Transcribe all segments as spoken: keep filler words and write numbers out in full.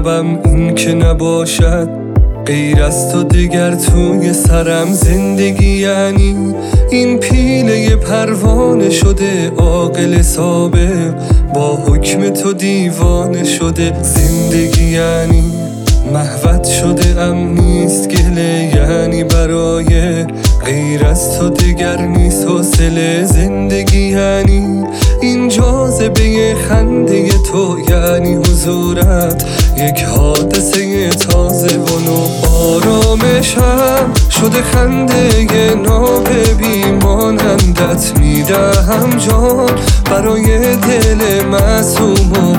لبم این که نباشد غیر از تو دیگر توی سرم. زندگی یعنی این پیله پروانه شده، عاقل سابق با حکم تو دیوانه شده. زندگی یعنی محوت شده ام نیست گله، یعنی برای غیر از تو دیگر نیست حوصله. زندگی یعنی این جاذبه خنده تو، یعنی حضورت یک حادثه تازه و نو. آرامشم شده خنده ناب بیمانندت، میدهم جان برای دل معصوم و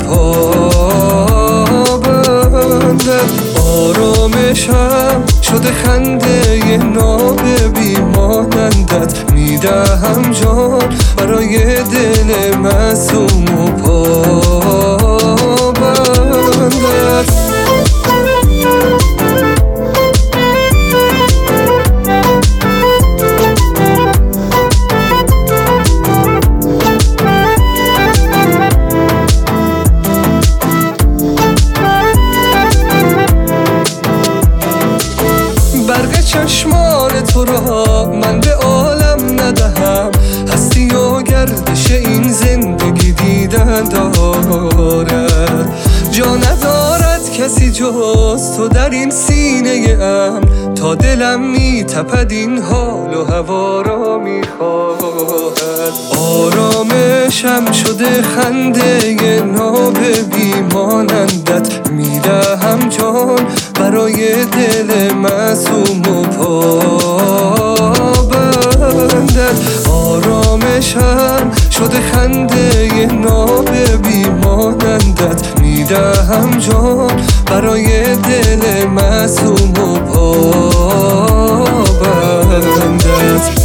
پابندت. آرامشم شده خنده ناب بیمانندت، میدهم جان برای دل معصوم و پابندت. برق چشمان تو را من به عالم ندهم، هستی و گردش این زندگی دیدن دارد. جا ندارد کسی جز تو در این سینه ام، تا دلم می تپد این حال و هوا را می خواهد. آرامشم شده خنده ناب بیمانندت، میدهم جان برای دل معصوم و پابندت. آرامشم شده خنده ناب بیمانندت، میدهم جان برای دل معصوم و پابندت.